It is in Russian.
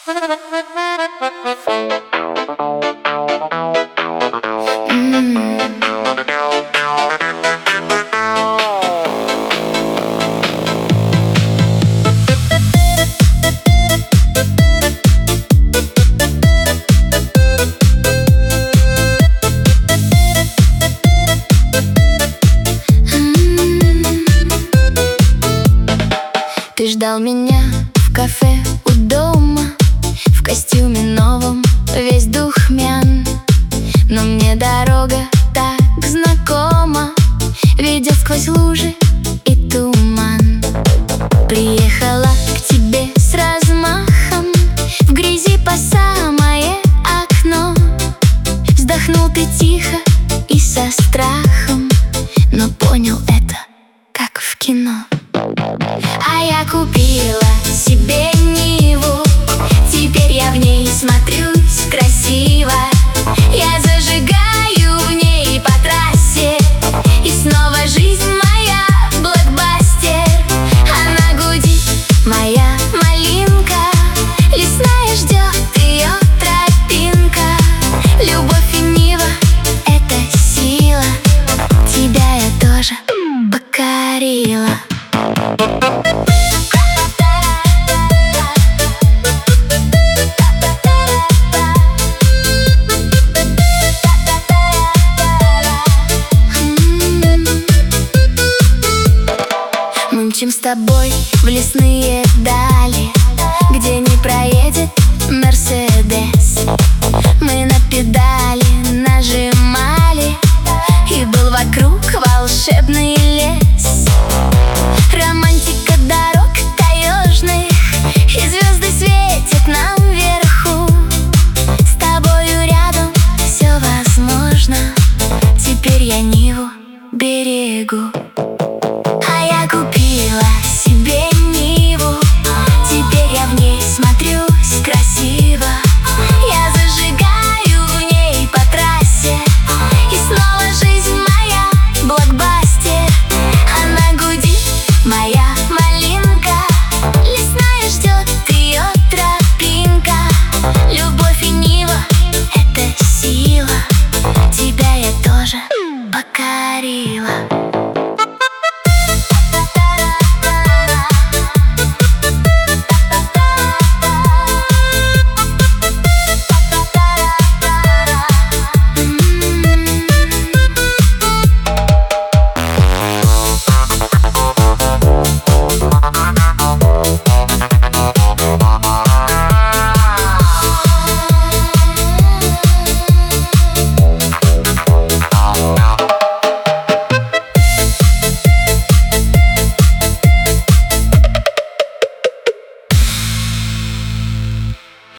Ты ждал меня в кафе у дома, в костюме новом, весь духмян. Но мне дорога так знакома, ведет сквозь лужи и туман. Приехала к тебе с размахом, в грязи по самое окно. Вздохнул ты тихо и со страхом, но понял это, как в кино. А я купила себе Ниву, теперь я в ней смотрюсь красиво. Я зажигаю в ней по трассе, и снова жизнь моя блокбастер. Она гудит, моя малинка, лесная ждет ее тропинка. Любовь и Нива — это сила, тебя я тоже покорила. Мы мчим с тобой в лесные